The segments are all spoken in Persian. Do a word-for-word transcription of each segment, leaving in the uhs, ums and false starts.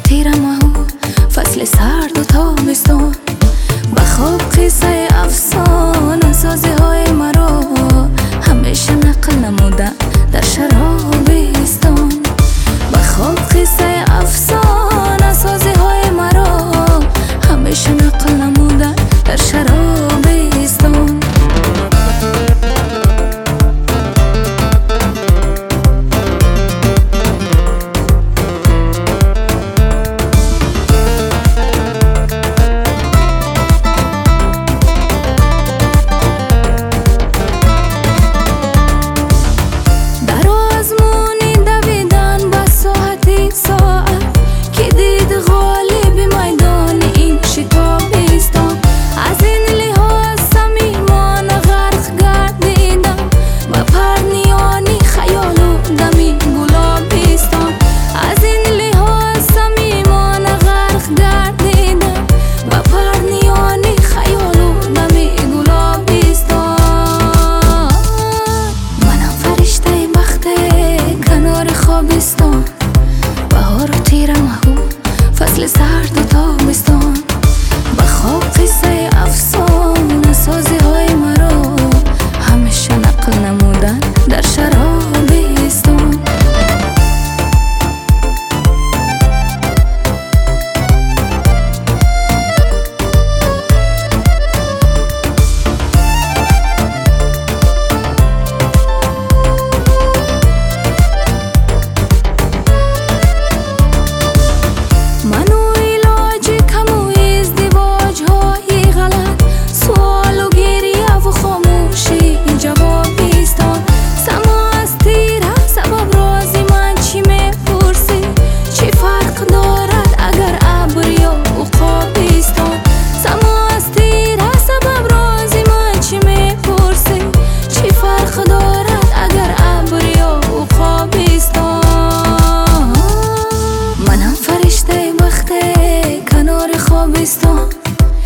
تیرم و فصل سرد و تابستان، به خواب قصه افسانه سازی های مرا همیشه نقل نمودن در شرابستان. به خواب قصه افسانه سازی های مرا همیشه نقل نمودن در شرابستان. بهار و تیرم و فصل سرد و تابستان، به خواب قصه افسانه سازی های مرا همیشه نقل نمودن در شرابستان.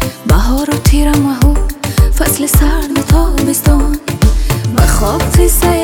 بهار و تیرم و فصل سرد و تابستان، به خواب قصه